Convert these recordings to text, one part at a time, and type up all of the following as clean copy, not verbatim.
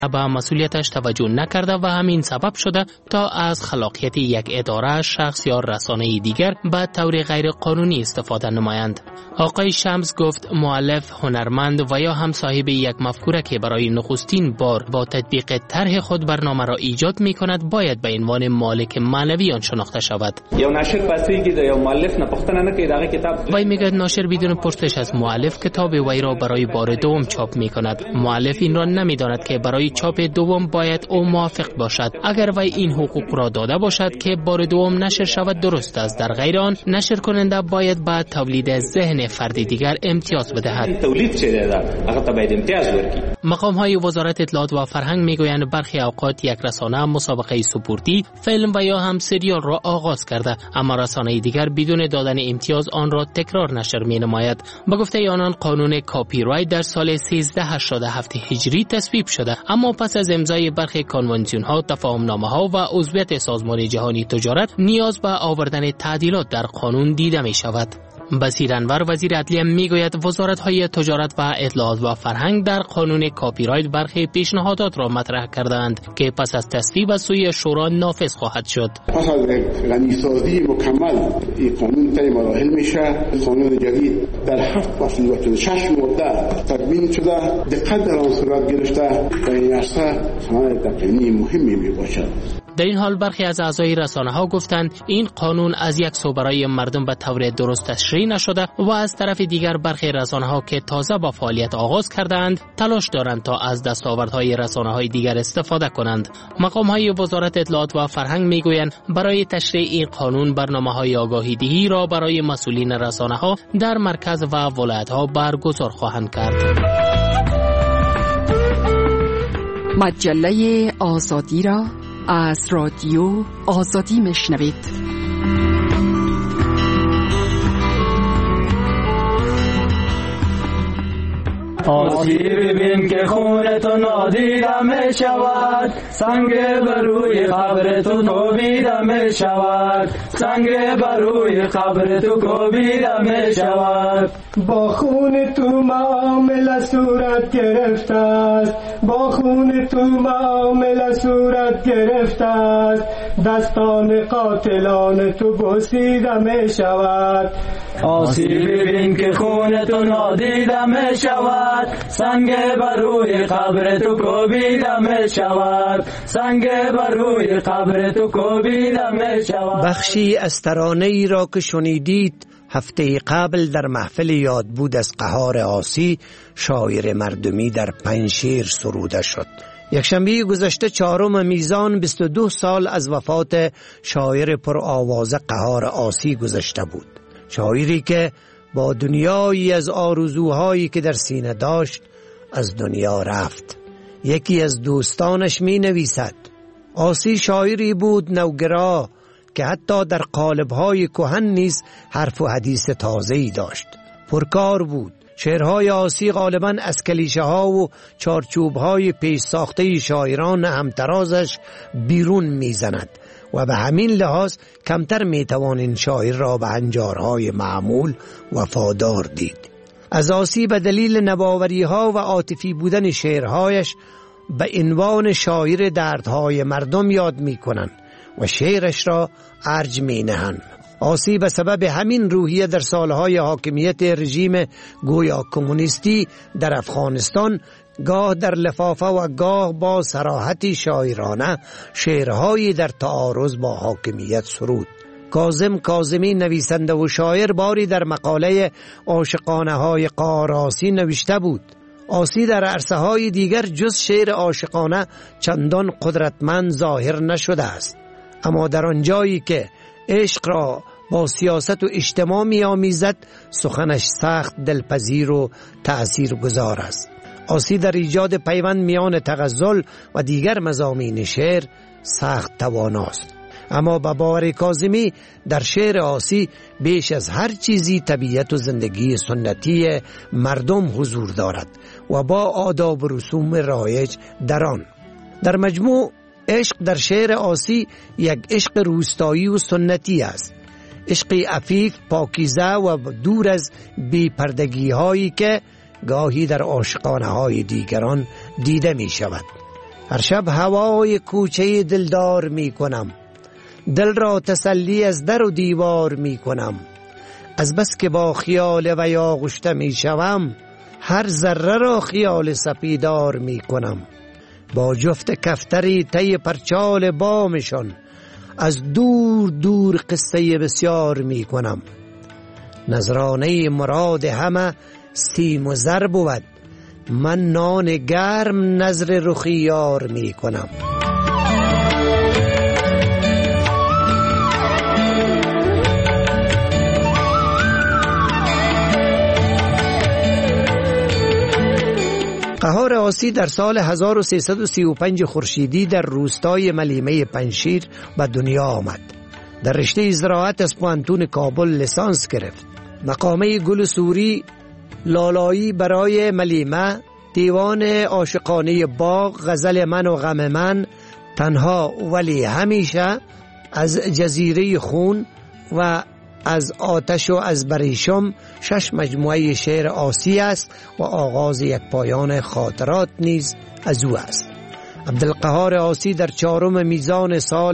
به مسئولیتش توجه نکرده و همین سبب شده تا از خلاقیت یک اداره، شخص یا رسانه دیگر به طور غیر قانونی استفاده نمایند. آقای شمس گفت مؤلف، هنرمند و یا هم صاحب یک مفکوره که برای نخستین بار با تطبیق طرح خود برنامه را ایجاد می کند باید به عنوان مالک معنوی آن شناخته شود. یا ناشر پرسیږي د یو مؤلف نه پوښتنه نه کوي دغه کتاب. وی میگوید ناشر بدون پرسش از مؤلف کتاب وی را برای بار دوم چاپ می کند. مؤلف این را نمیداند که برای چاپ دوم باید او موافق باشد. اگر وی این حقوق را داده باشد که بار دوم نشر شود درست است، در غیر آن نشر کننده باید به تولید ذهن فرد دیگر امتیاز بدهد. تولید چه ده هغه ته باید امتیاز ورکړي. مقام های وزارت اطلاعات و فرهنگ میگویند برخی اوقات یک رسانه مسابقه سپورتی، فیلم و یا هم سریال را آغاز کرده، اما رسانه دیگر بدون دادن امتیاز آن را تکرار نشر می نماید. به گفته آنان قانون کاپی رایت در سال 1387 هجری تصویب شده، اما پس از امضای برخی کنوانسیون ها، تفاهم نامه ها و عضویت سازمان جهانی تجارت نیاز به آوردن تعدیلات در قانون دیده می شود. بصیر انور وزیر عدلیه میگوید وزارت‌های تجارت و اطلاعات و فرهنگ در قانون کاپی رایت برخی پیشنهادات را مطرح کردند که پس از تصویب از سوی شورا نافذ خواهد شد. پس از غنی‌سازی مکمل این قانون طی مراحل میشه. قانون جدید در 7 فصل و 6 ماده تدوین شده، دقت در آن صورت گرفته و این عرصه سند تقنینی مهمی میباشد. در این حال برخی از اعضای رسانه ها گفتند این قانون از یک سو برای مردم به طور درست تشریح نشده و از طرف دیگر برخی رسانه ها که تازه با فعالیت آغاز کردند تلاش دارند تا از دستاوردهای رسانه های دیگر استفاده کنند. مقام های وزارت اطلاعات و فرهنگ میگویند برای تشریح این قانون برنامه های آگاهی دهی را برای مسئولین رسانه ها در مرکز و ولایت ها برگزار خواهند کرد. مجله آزادی را از رادیو آزادی میشنوید. آسیب بین که خونتو نادیده می شود، سنگ بروی قبرتو کوبیده می شود، سنگ بروی قبرتو کوبیده می شود. با خون تو معامله صورت گرفته است، با خون تو معامله صورت گرفته است، دستان قاتلان تو بوسیده می شود. آسیب بین که خونتو نادیده می شود، سنگ بر روی قبر تو کوبیده می شود، سنگ بر روی قبر تو کوبیده می شود. بخشی از ترانه ای را که شنیدید هفته قبل در محفل یاد بود از قهار عاصی، شاعر مردمی در پنجشیر سروده شد. یکشنبه گذشته 4 میزان 22 سال از وفات شاعر پر آواز قهار عاصی گذشته بود. شاعری که با دنیایی از آرزوهایی که در سینه داشت از دنیا رفت. یکی از دوستانش می نویسد: عاصی شاعری بود نوگرا که حتی در قالب‌های کهن نیز حرف و حدیث تازه‌ای داشت. پرکار بود. شعرهای عاصی غالباً از کلیشه ها و چارچوب‌های پیش ساخته شاعران همترازش بیرون می‌زند و به همین لحاظ کمتر میتوان این شاعر را به هنجارهای معمول وفادار دید. از عاصی به دلیل نباوری‌ها و عاطفی بودن شعرهایش به عنوان شاعر دردهای مردم یاد می‌کنند و شعرش را ارج می‌نهند. عاصی به سبب همین روحیه در سالهای حاکمیت رژیم گویا کمونیستی در افغانستان گاه در لفافه و گاه با صراحتی شاعرانه شعرهایی در تعارض با حاکمیت سرود. کاظم کاظمی نویسنده و شاعر باری در مقاله عاشقانه های قهار عاصی نوشته بود: عاصی در عرصه های دیگر جز شعر عاشقانه چندان قدرتمند ظاهر نشده است، اما در آنجایی که عشق را با سیاست و اجتماع می آمیزد سخنش سخت دلپذیر و تأثیر گذار است. عاصی در ایجاد پیوند میان تغزل و دیگر مضامین شعر سخت تواناست، اما به باور کاظمی در شعر عاصی بیش از هر چیزی طبیعت و زندگی سنتی مردم حضور دارد و با آداب و رسوم رایج در آن. در مجموع عشق در شعر عاصی یک عشق روستایی و سنتی است، عشقی عفیف، پاکیزه و دور از بی‌پردگی هایی که گاهی در عاشقانه های دیگران دیده می شود. هر شب هوای کوچه دلدار می کنم، دل را تسلی از در و دیوار می کنم. از بس که با خیال و یا آغشته می شوم، هر ذره را خیال سپیدار می کنم. با جفت کفتری طی پرچال بامشان، از دور دور قصه بسیار می کنم. نظرانه مراد همه سیم و زر بود، من نان گرم نظر رخی یار می کنم. قهار آسی در سال 1335 خورشیدی در روستای ملیمه پنشیر به دنیا آمد. در رشته زراعت از پوانتون کابل لیسانس گرفت. مقامه گل سوری لالایی برای ملیمه، دیوان عاشقانه باغ، غزل من و غم من، تنها ولی همیشه، از جزیره خون و از آتش و از بریشم 6 مجموعه شعر آسی است و آغاز یک پایان خاطرات نیز از او است. عبدالقهار آسی در 4 میزان سال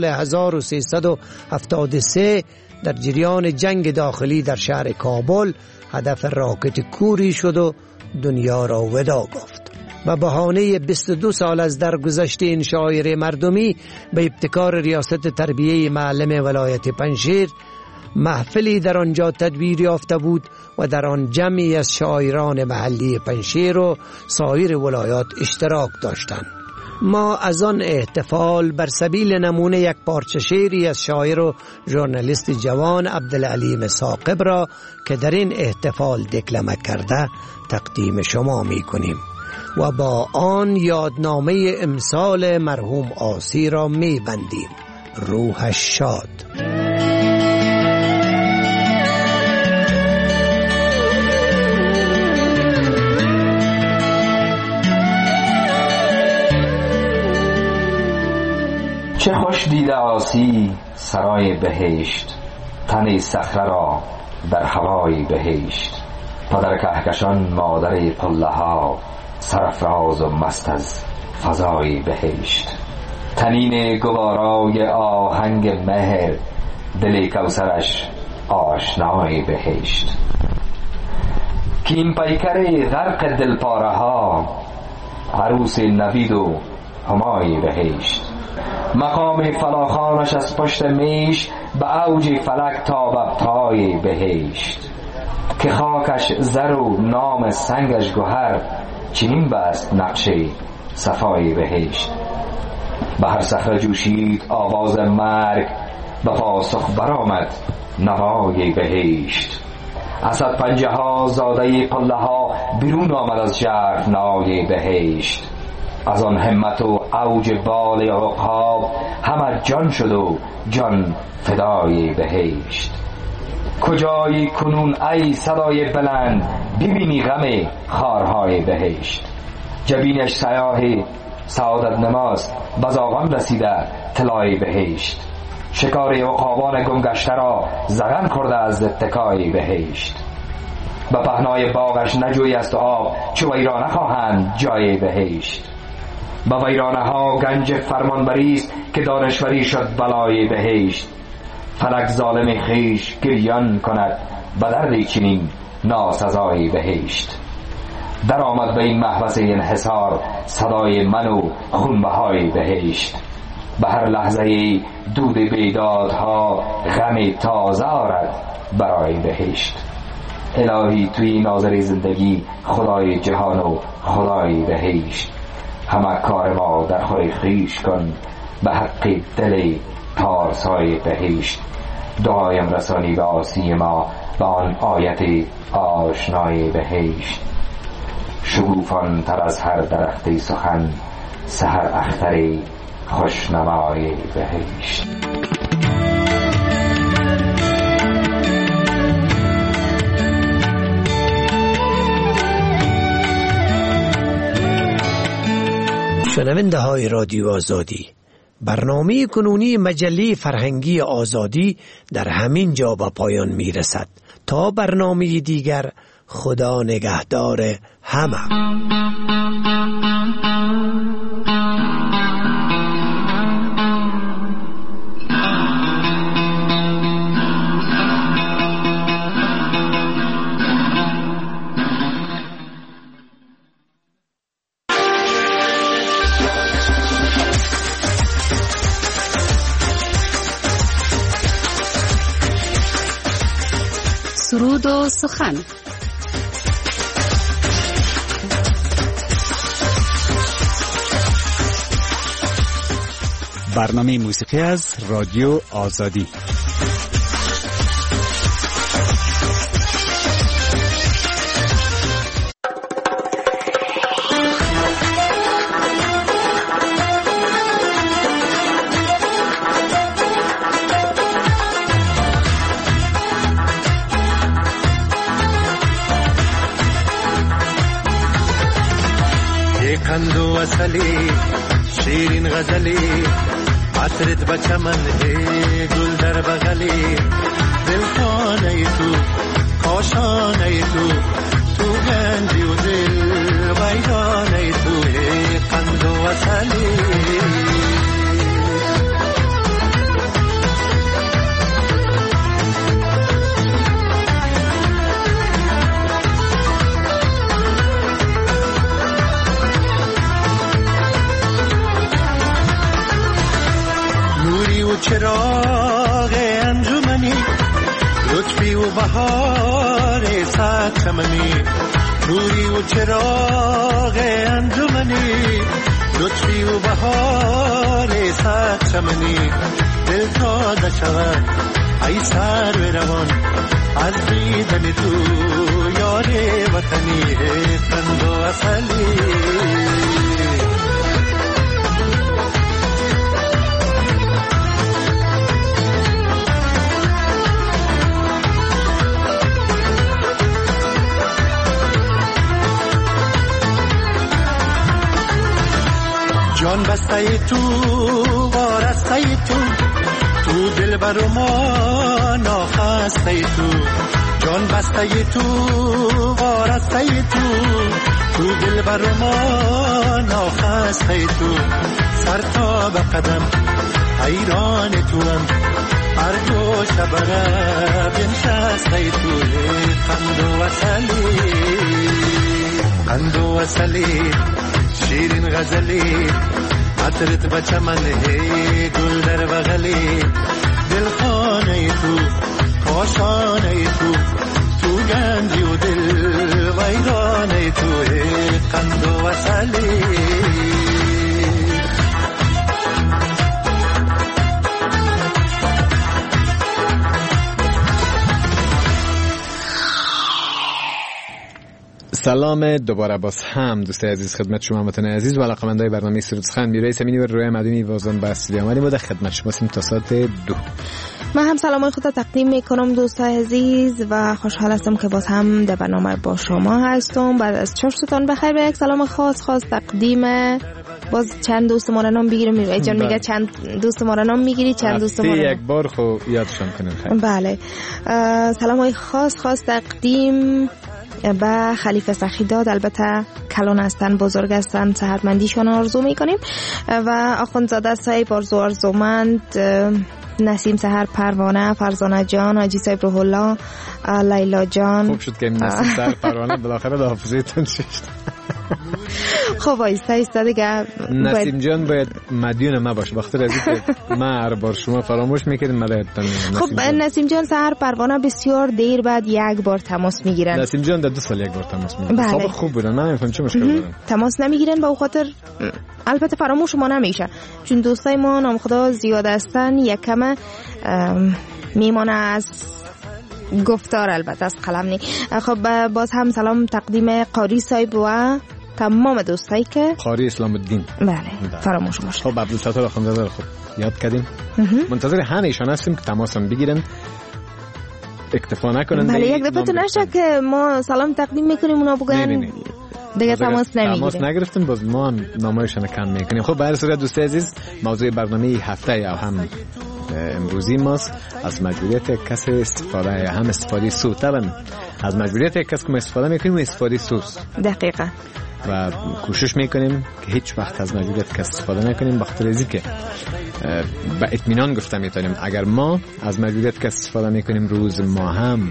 1373 در جریان جنگ داخلی در شهر کابل هدف راکت کوری شد و دنیا را وداع گفت. و بهانه 22 سال از درگذشت این شاعر مردمی به ابتکار ریاست تربیه معلم ولایت پنشیر، محفلی در آنجا تدبیر یافته بود و در آن جمعی از شاعران محلی پنشیر و سایر ولایات اشتراک داشتند. ما از آن احتفال بر سبیل نمونه یک پارچه شعری از شاعر و ژورنالیست جوان عبدالعلیم ثاقب را که در این احتفال دکلمه کرده تقدیم شما می کنیم و با آن یادنامه امسال مرحوم آسی را می بندیم. روحش شاد. چه خوش دیده آسی سرای بهشت، تن صخره را در هوای بهشت. پدر کهکشان مادر قله ها، سرفراز و مست از فضای بهشت. تنین گوارای آهنگ مهر، دل کوثرش آشنای بهشت. کین پیکر غرق دلپاره ها، عروس نوید و همای بهشت. مقام فلاخانش از پشت میش، به اوج فلک تا به پای بهشت. که خاکش زر و نام سنگش گوهر، چنین بست نقشه صفای بهشت. به هر صخره جوشید آواز مرگ، به پاسخ برآمد نوای بهشت. اسد پنجه ها زاده قله ها، بیرون آمد از ژرفنای بهشت. از آن همت و اوج بال عقاب، همه جان شد و جان فدای بهشت. کجایی کنون ای صدای بلند، ببینی غم خارهای بهشت. جبینش سیاه سعادت نماست، بزاغان رسیده طلای بهشت. شکار عقابان گمگشته را زغن کرده از اتکای بهشت. به پهنای باغش نجوی است آب، چو ویرانه خواهند جای بهشت. به ویرانه ها گنج فرمانبری است، که دانشوری شد بلای بهشت. فلک ظالم خیش گریان کند، به درد چنین ناسزای بهشت. در آمد به این محبس انحصار، صدای من و خونبهای بهشت. به هر لحظه دود بیدادها، غم تازه آرد برای بهشت. الهی توی ناظر زندگی، خدای جهان و خدای بهشت. همه کار ما در خور خویش کن، به حق دل پارسای بهشت. دعایم رسانی به آسی ما، به آن آیت آشنای بهشت. شگوفان تر از هر درختی سخن، سحر اختری خوشنمای بهشت. شنونده های رادیو آزادی، برنامه کنونی مجله فرهنگی آزادی در همین جا به پایان می رسد. تا برنامه دیگر، خدا نگهدار همه. سرود و سخن. برنامه موسیقی از رادیو آزادی. قند و عسلی شیرین غزلی عطرت بچمن گل در بغلی دلخانه تو کاشانه تو گنجی و دل ویرانه تو قند و عسلی چراغ انجمنی لطفی و بهار صد چمنی نوری و چراغ انجمنی لطفی و بهار صد چمنی دل تازه شود ای سر و روان از دیدن تو یار وطنی قند و عسلی جان بسته تو وارسته تو دل بر ما ناخسته تو جان بسته تو وارسته تو دل بر ما ناخسته تو سر تا به قدم حیران تو هم هر دو شبره بنشسته تو قند و عسلی قند و عسلی شیرین غزلی عطرت بچمن گل در بغلی دلخانه تو کاشانه تو گنجی و دل ویرانه تو قند و عسلی سلام دوباره باز هم دوستای عزیز خدمت شما هموطن عزیز و علاقه‌مندای برنامه سرود سخن میرای سمینی و روی مدنی وازان به استودیو آمدیم و در خدمت شما هستیم تا ساعت 2. من هم سلامای خود تقدیم میکنم دوستای عزیز و خوشحال هستم که باز هم در برنامه با شما هستم. بعد از 4 ستان بخیر و یک سلام خاص تقدیم باز چند دوست ما را نام بگیریم. ایجان میگه چند دوست ما را نام میگیری چند دوست ما را یک بار خو یادشان کنیم. بله سلامای خاص تقدیم به خلیفه سخیداد، البته کلان هستن، بزرگ هستن، صحتمندیشان آرزو میکنیم و آخوندزاده صاحب آرزومند، نسیم سحر پروانه، فرزانه جان، حاجی صاحب روح الله، لیلا جان. خوب شد که نسیم سحر پروانه بالاخره به حافظتون ششت. خب ایستا دیگه نسیم جان باید مدیون ما باشه بخاطر از اینکه ما هر بار شما فراموش میکنیم مدیونتون. خب نسیم جان سحر پروانه بسیار دیر بعد یک بار تماس میگیرن. نسیم جان در 2 سال یک بار تماس میگیرن. خب خوب بودن، من نمیفهمم چه مشکلی دارن. تماس نمیگیرن به خاطر البته فراموش ما نمیشه چون دوستای ما نام خدا زیاد هستن، یکم میمونه از گفتار، البته از قلم نی. خب باز هم سلام تقدیم قاری صاحب و تمام دوستایی که قاری اسلام الدین. بله فراموش باشه. خب عبدالستار آخوندزاده خب یاد کردیم. منتظر همه ایشان هستیم که تماسم بگیرن، اکتفا نکنن. بله یک دفعه تو نشه که ما سلام تقدیم میکنیم اونا بگن دیگه تماس نگرفتن باز ما هم نامایشان کم میکنیم. خب به هر صورت دوست عزیز موضوع برنامه هفته یا هم امروزی ماست از مجبوریت کس استفاده یا هم استفاده سو. طبعا از مجبوریت کس که ما استفاده میکنیم و استفاده سوست دقیقا و کوشش میکنیم که هیچ وقت از مجبوریت کس استفاده نکنیم، بخاطر از اینکه با اطمینان گفته میتونیم اگر ما از مجبوریت کس استفاده میکنیم روز ما هم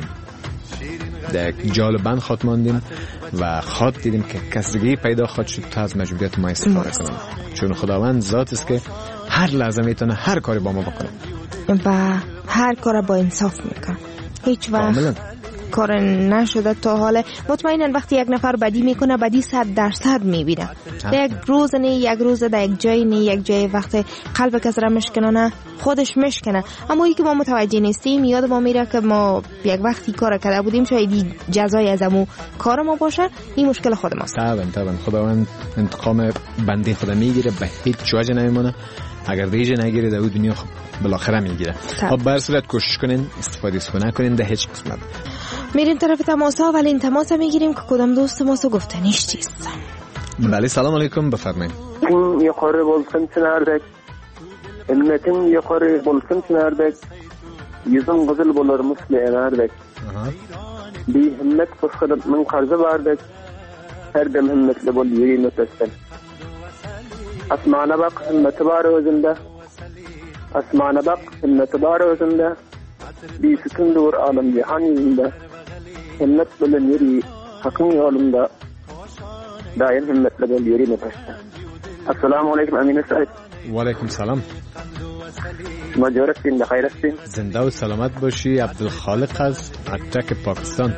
در جال و بند خود ماندیم و خود دیدیم که کسگی پیدا خود شد تا از مجبوریت ما استفاده کنیم، چون خداوند ذات است که هر لحظه میتونه هر کاری با ما بکنه و هر کار با انصاف میکنه. هیچ وقت کار نشده تا حال. مطمئنا وقتی یک نفر بدی میکنه بدی 100% میبینه. در یک روز نه یک روز در یک جای نه یک جای وقت قلب کس را مشکنه خودش مشکنه. اما ای که ما متوجه نیستیم یاد ما میره که ما یک وقتی کار کرده بودیم شاید جزای از امو کار ما باشه. این مشکل خود ماست. طبعا خداوند انتقام بنده خدا میگیره به هیچ وجه نمیمونه. اگر دیگه نگیره در دنیا خب بالاخره میگیره. خب به هر صورت کوشش کنین استفاده نکنین در هیچ قسمت. میریم طرف تماس ها ولی این تماس میگیریم که کدام دوست ما سو گفتنیش چیست. بله سلام علیکم بفرمایید. yuqori bo'lsin chinardek ummating yuqori bo'lsin chinardek yuzing qizil bo'lar misli enardek behimmat qo'shqilib ming qarzi bordek har dam himmatli bo'l yuri mutassil asmana baq himmati bor o'zimda asmana baq himmati bor o'zimda besikin dur olam jahon yuzimda himmat bilan yuri haqning yo'limda daim himmatli bo'l yuri mutassil. السلام علیکم امین سعید. و علیکم سلام. مجبور هستین بخیر هستین؟ زنده و سلامت باشی. عبدالخالق از اتک پاکستان.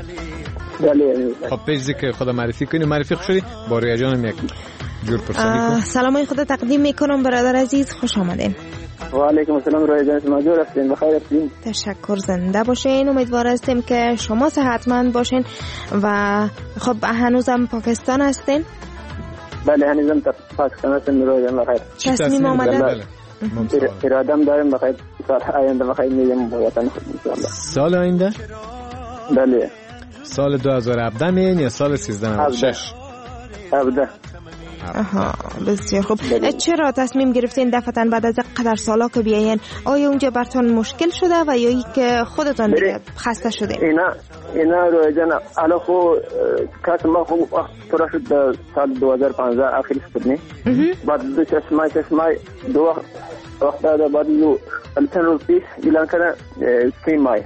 بله. خب پیشی که خدا معرفی کنی معرفی خوشی با رویا جانم یک جور پرسانی کن. سلامای خدا تقدیم میکنم برادر عزیز خوش آمدین. و علیکم السلام رویا جان مجبور هستین بخیر هستین؟ تشکر زنده باشین. امیدوار هستیم که شما صحتمند باشین و خب هنوزم پاکستان هستین؟ بله هنوزم پاکستان هستم روزم بخیر. تصمیم آمده؟ ارادم دارم بخیر سال آینده بخیر میرم به وطن خود انشاءالله. سال آینده؟ بله. سال 2017 میین یا سال 1396؟ 17. آها بسیار خوب. چرا تصمیم گرفتین دفعتاً بعد از قدر سالا که بیاین؟ آیا اونجا براتون مشکل شده و یا ای که خودتون دیگه خسته شدین؟ اینا رو جان الان خو کاش ما خو پورا شد سال 2015 آخر شدنی بعد دو چشمای دو وقت بعد یو الان رو پیش اعلان کردن 3 ماه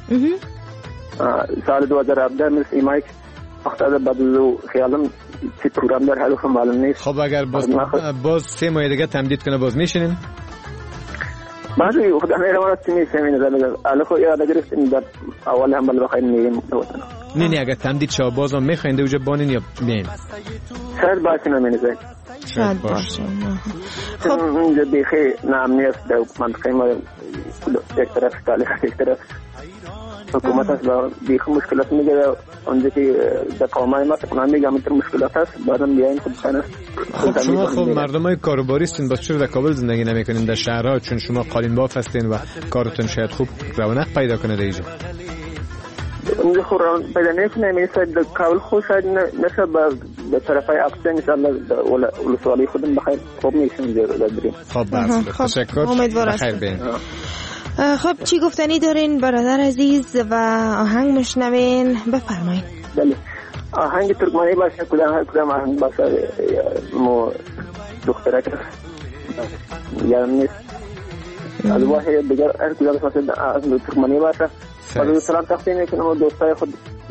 سال 2017 من 3 ماه وقت بعد رو خیالم چی پروگرام در حالو خو معلوم نیست. خب اگر باز 3 ماه دیگه تمدید کنه باز میشینین؟ بعضی خود امیران چی می‌سمین الان خو یاد گرفتیم در اول هم بل بخیر میگیم وطن. نه اگر تمدید شو بازم میخواین اونجا بانین یا میین؟ شاید باشه نمی‌نزه. شاید باشه. خب اونجا بیخی نامنیت در منطقه ما یک طرف تالیخ یک طرف حکومت است و بیخی مشکلات میگه اونجا که در قومای ما تقنان میگه همینطور مشکلات هست بعدم بیاین خود خانه. خب شما خب مردمای کاروباری هستین باز چرا در کابل زندگی نمیکنین در شهرها چون شما قالین باف هستین و کارتون شاید خوب رونق پیدا کنه در اینجا؟ اونجا خوب رونق پیدا نکنه میشه در کابل خود شاید نشه به طرفای اقصی انشاءالله ولسوالی خودم بخیر خوب میشیم در بریم. خب بس تشکر بخیر بین. خب چی گفتنی دارین برادر عزیز و آهنگ مشنوین بفرمایید. بله آهنگ ترکمانی باشه کدام آهنگ باشه مو دختره که یادم نیست از واحد دیگر هر کدام باشه آهنگ ترکمانی باشه بعد سلام تقدیم میکنم دوستای خود.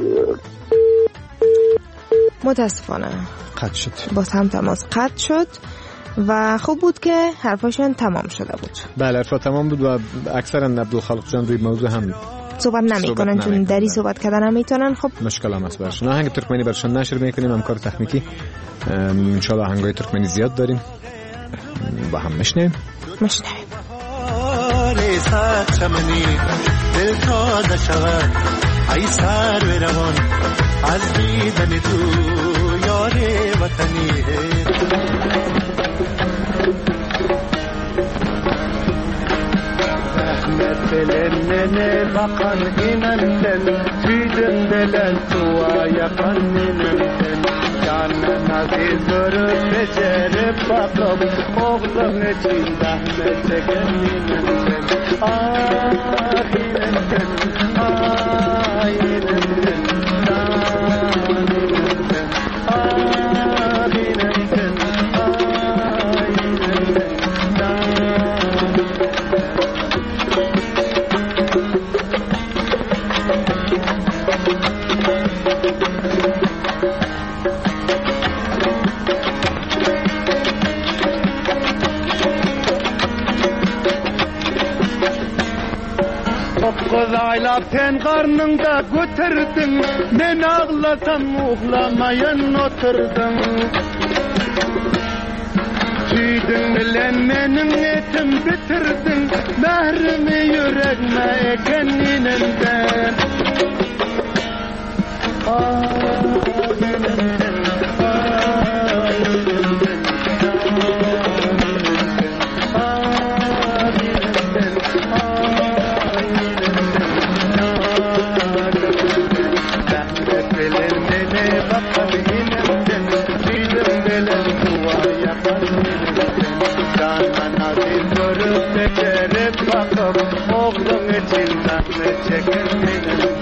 متاسفانه قطع شد. باز هم تماس قطع شد و خوب بود که حرفاشون تمام شده بود. بله حرفا تمام بود و اکثرا عبدالخالق جان روی موضوع هم صحبت نمیکنن چون دری صحبت کردن نمیتونن. خب مشکل هم هست برشون. آهنگ ترکمنی برشون نشر میکنیم همکار تکنیکی انشاءالله آهنگای ترکمنی زیاد داریم با هم مشنویم. دل تازه شود ای سر و روان از دیدن تو یار وطنی رحمت دلن بقن اینندن تیدن دلن تو آیقن اینندن جانن عزیز رو بجر بقم اغلم چین رحمت دگن اینندن Xudayla pen qarnında götürdün, men ağlasam uğlamayan oturdum. Tüydün bilen menin etim bitirdin, mehrimi yüreğime ekenininden. Oğlum için zahmet çeken benim.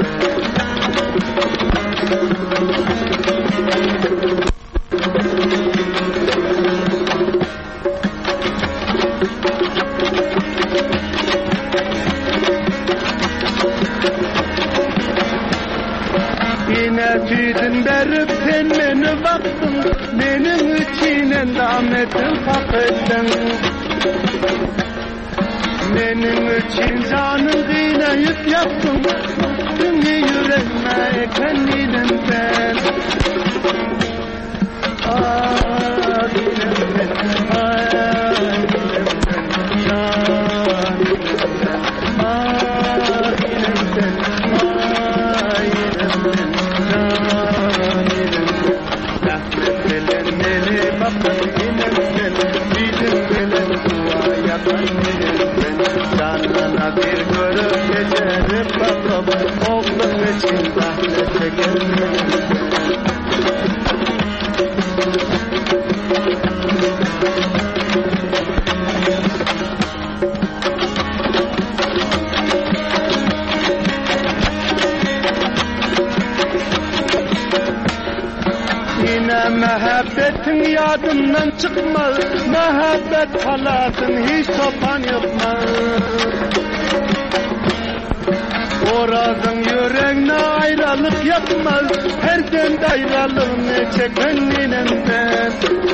Yine tüydün berip sen beni baktın, benim için endametin fakettin. Benim için canım kıynayıp yaptın, tüm yüreğime kendinden ben. Muhabbetin yadımdan çıkmaz, muhabbet kalasın hiç sopan yapmaz. Orazın yüreğine ayrılık yapmaz, her kendi ayrılığını çekeninden ben.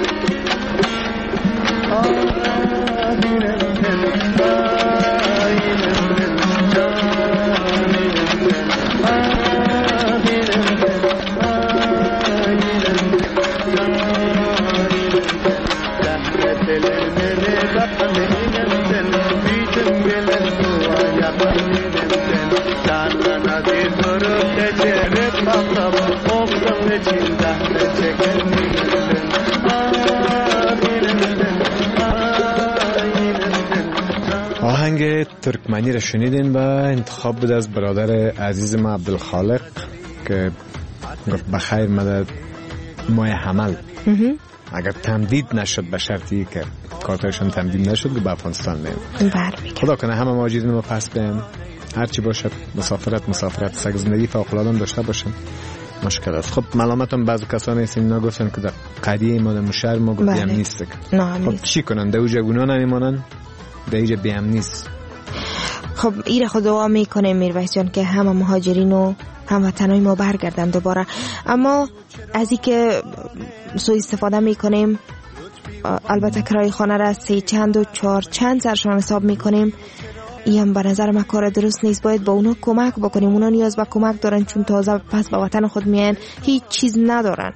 آهنگ ترکمنی را شنیدین با انتخاب بود از برادر عزیز ما عبدالخالق که گفت بخیر مدد ماه حمل اگر تمدید نشد به شرطی که کارتایشون تمدید نشد که به افغانستان میم. خدا کنه همه مهاجرین ما پس بیم، هرچی باشد مسافرت سگ زندگی فوق‌العاده داشته باشن، مشکل است. خب ملامتم بعضی کسانی هستن اینا گفتن که در قضیه ما در شهر ما گفتیم نیست. خب چی کنن؟ دوجه گناه نمیمونن، دیگه بیم نیست. خب ایره خود دعا میکنه میرویس جان که همه مهاجرین و هموطنای ما برگردن دوباره. اما از اینکه سوء استفاده میکنیم، البته کرایه خانه را 3 چند و 4 چند سرشان حساب میکنیم، این هم به نظر من کار درست نیست. باید با اونا کمک بکنیم، اونا نیاز به کمک دارن چون تازه پس به وطن خود میان هیچ چیز ندارن،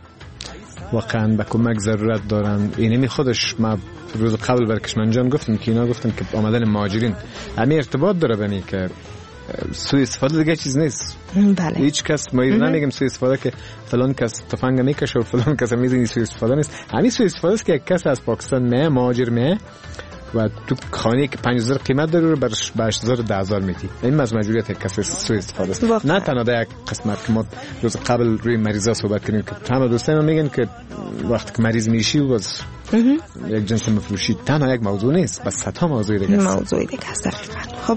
واقعا به کمک ضرورت دارن. اینمی خودش ما روز قبل برکشمن جان گفتم که اینا گفتن که آمدن مهاجرین همین ارتباط داره بنی که سوء استفاده دیگه چیز نیست. بله. هیچ کس ما نمیگیم سوء استفاده که فلان کس تفنگ میکشه و فلان کس میزنی، سوء استفاده نیست. همین سوء استفاده است که یک کس از پاکستان میه، مهاجر میه و تو خانه که 5000 قیمت داره رو برش به 8000 10000 میدی. این از مجبوریت یک کس سوء استفاده است. نه تنها در یک قسمت که ما روز قبل روی مریضا صحبت کردیم که همه دوستان ما میگن که وقتی که مریض میشی و یک جنس مفروشی تنها یک موضوع نیست، بس صدها موضوع دیگه است. موضوع دیگه است. خب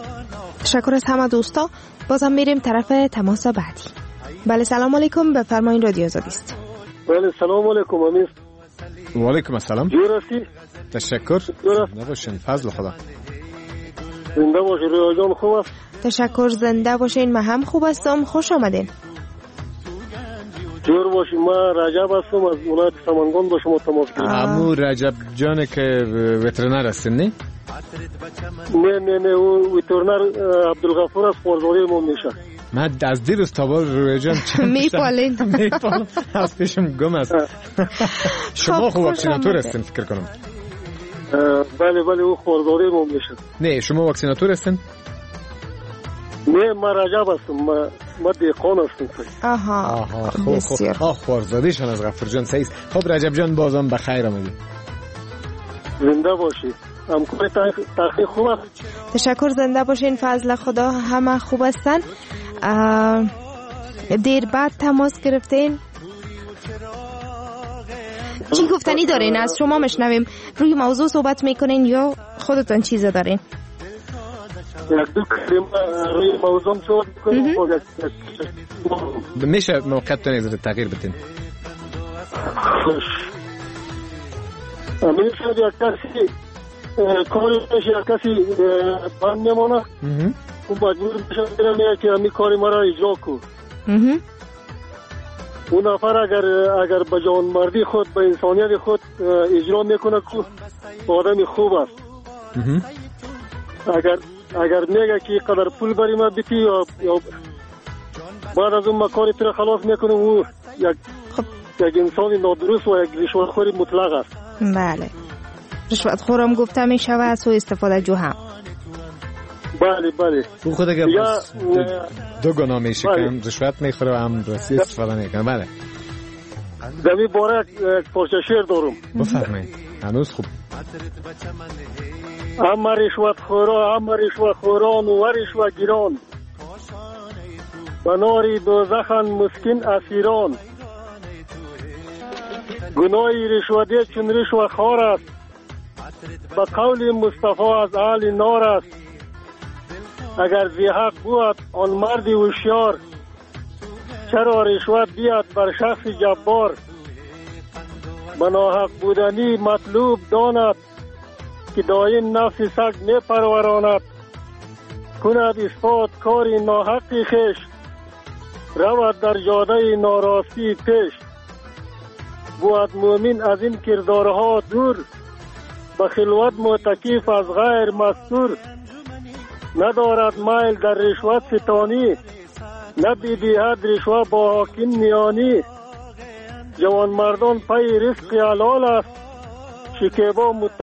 تشکر از همه دوستا. بازم میریم طرف تماس بعدی. بله سلام علیکم، بفرمایید رادیو آزادی است. بله سلام علیکم امیر. و علیکم السلام. جورسی. تشکر. نباشین، فضل خدا. زنده باشین رویا جان، خوب است؟ تشکر، زنده باشین، من هم خوب هستم. خوش آمدین. دور باشی. من رجب هستم از ولایت سمنگان با شما تماس گرفتم. امو رجب جان که وترنر هستین نه؟ نه او وترنر عبدالغفور از خوارزاده ما میشه. من از دیروز تا بار روی جان میپالین از پیشم گم است. شما خوب واکسیناتور هستین فکر کنم. بله او خوارزاده ما میشه. نه شما واکسیناتور هستین؟ نه من رجب هستم. ما دیقان هستم. آها خوب خوارزاده شان از غفور جان سعید. خب رجب جان بازم بخیر آمدید. زنده باشی. همکار تحقیق خوب است. تشکر، زنده باشین. فضل خدا همه خوب هستن. دیر بعد تماس گرفتین. چی گفتنی دارین؟ از شما مشنویم. روی موضوع صحبت میکنین یا خودتون چیز دارین؟ یک دو کلمه روی موضوع صحبت میکنیم. میشه موقعتون از تغییر بتین؟ میشه یک کسی کاری میشه، یک کسی بند نمانه و مجبور میشه برم که همی کاری مرا اجرا کن. اون نفر اگر به جوانمردی خود به انسانیت خود اجرا میکنه که آدم خوب است. اگر میگه که قدر پول بری ما بیتی یا بعد از اون مکاری تر خلاص میکنه، او یک انسان نادرست و یک رشوتخوری مطلق است. بله، رشوتخورم گفته میشه و سوء استفاده جو هم. بله او خود اگر دو گناه میشه که رشوت میخوره و هم راستی استفاده میکنه. بله دمی باره یک پارچه شعر دارم. بفرمایید. هنوز خوب. اما رشوتخوران و رشوتگیران بناری دوزخن مسکین اسیران. گناهی رشوتی چون رشوتخوار است، به قول مصطفی از اهل نار است. اگر ذی حق بود آن مرد هوشیار، چرا رشوت بیاد بر شخص جبار. به ناحق بودنی مطلوب داند، که دایم نفس سگ می پروراند. کند اثبات کاری ناحقی خیش، رود در جاده ناراستی پیش. بود مومن از این کردارها دور، به خلوت معتکف از غیر مستور. ندارد میل در رشوت ستانی، نبیدهد رشوت با حاکم میانی. جوان مردان پای رزق حلال است، شکیبا